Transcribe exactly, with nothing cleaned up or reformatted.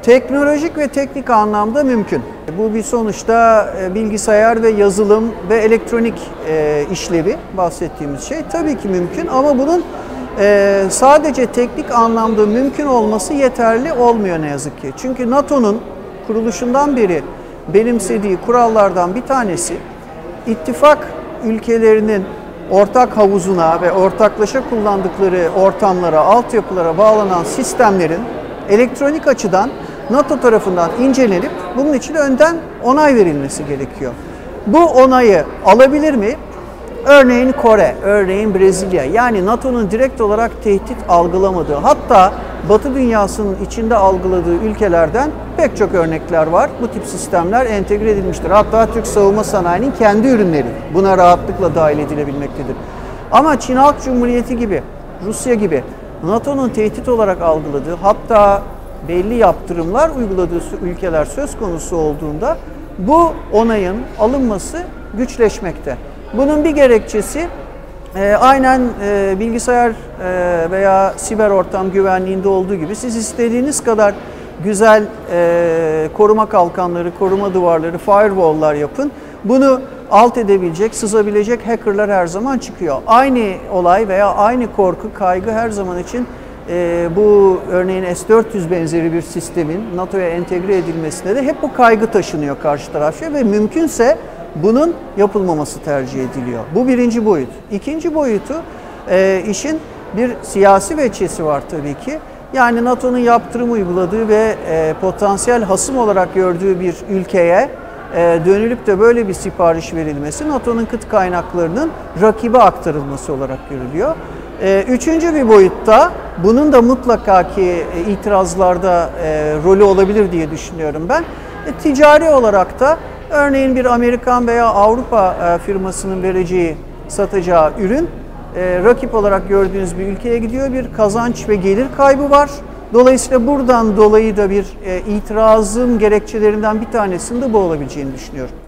Teknolojik ve teknik anlamda mümkün. Bu bir sonuçta bilgisayar ve yazılım ve elektronik işlevi bahsettiğimiz şey tabii ki mümkün ama bunun sadece teknik anlamda mümkün olması yeterli olmuyor ne yazık ki. Çünkü NATO'nun kuruluşundan beri benimsediği kurallardan bir tanesi ittifak ülkelerinin ortak havuzuna ve ortaklaşa kullandıkları ortamlara, altyapılara bağlanan sistemlerin elektronik açıdan NATO tarafından incelenip bunun için önden onay verilmesi gerekiyor. Bu onayı alabilir mi? Örneğin Kore, örneğin Brezilya, yani NATO'nun direkt olarak tehdit algılamadığı, hatta Batı dünyasının içinde algıladığı ülkelerden pek çok örnekler var. Bu tip sistemler entegre edilmiştir. Hatta Türk savunma sanayinin kendi ürünleri buna rahatlıkla dahil edilebilmektedir. Ama Çin Halk Cumhuriyeti gibi, Rusya gibi NATO'nun tehdit olarak algıladığı, hatta belli yaptırımlar uyguladığı ülkeler söz konusu olduğunda bu onayın alınması güçleşmekte. Bunun bir gerekçesi e, aynen e, bilgisayar e, veya siber ortam güvenliğinde olduğu gibi siz istediğiniz kadar güzel e, koruma kalkanları, koruma duvarları, firewall'lar yapın. Bunu alt edebilecek, sızabilecek hackerlar her zaman çıkıyor. Aynı olay veya aynı korku, kaygı her zaman için e, bu örneğin S dört yüz benzeri bir sistemin NATO'ya entegre edilmesinde de hep bu kaygı taşınıyor karşı tarafça ve mümkünse bunun yapılmaması tercih ediliyor. Bu birinci boyut. İkinci boyutu e, işin bir siyasi veçesi var tabii ki. Yani NATO'nun yaptırım uyguladığı ve e, potansiyel hasım olarak gördüğü bir ülkeye e, dönülüp de böyle bir sipariş verilmesi NATO'nun kıt kaynaklarının rakibe aktarılması olarak görülüyor. E, üçüncü bir boyutta bunun da mutlaka ki e, itirazlarda e, rolü olabilir diye düşünüyorum ben. E, ticari olarak da örneğin bir Amerikan veya Avrupa e, firmasının vereceği, satacağı ürün e, rakip olarak gördüğünüz bir ülkeye gidiyor. Bir kazanç ve gelir kaybı var. Dolayısıyla buradan dolayı da bir e, itirazın gerekçelerinden bir tanesinin de bu olabileceğini düşünüyorum.